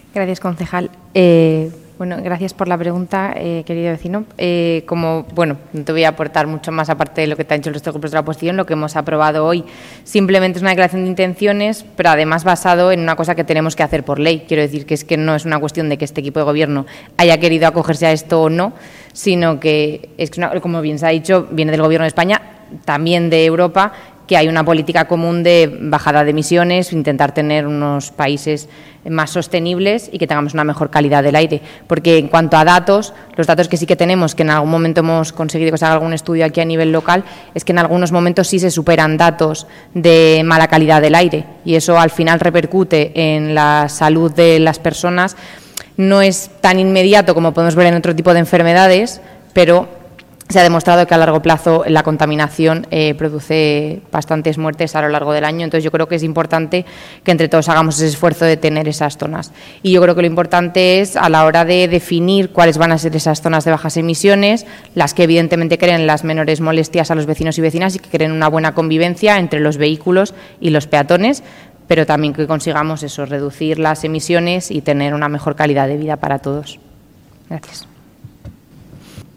Gracias, concejal. Bueno, gracias por la pregunta, querido vecino. No te voy a aportar mucho más aparte de lo que te han dicho el resto de grupos de la oposición. Lo que hemos aprobado hoy simplemente es una declaración de intenciones, pero además basado en una cosa que tenemos que hacer por ley. Quiero decir que es que no es una cuestión de que este equipo de gobierno haya querido acogerse a esto o no, sino que, como bien se ha dicho, viene del Gobierno de España, también de Europa, que hay una política común de bajada de emisiones, intentar tener unos países más sostenibles y que tengamos una mejor calidad del aire. Porque en cuanto a datos, los datos que sí que tenemos, que en algún momento hemos conseguido que se haga algún estudio aquí a nivel local, es que en algunos momentos sí se superan datos de mala calidad del aire y eso al final repercute en la salud de las personas. No es tan inmediato como podemos ver en otro tipo de enfermedades, pero se ha demostrado que a largo plazo la contaminación produce bastantes muertes a lo largo del año. Entonces, yo creo que es importante que entre todos hagamos ese esfuerzo de tener esas zonas. Y yo creo que lo importante es, a la hora de definir cuáles van a ser esas zonas de bajas emisiones, las que evidentemente creen las menores molestias a los vecinos y vecinas y que creen una buena convivencia entre los vehículos y los peatones, pero también que consigamos eso, reducir las emisiones y tener una mejor calidad de vida para todos. Gracias.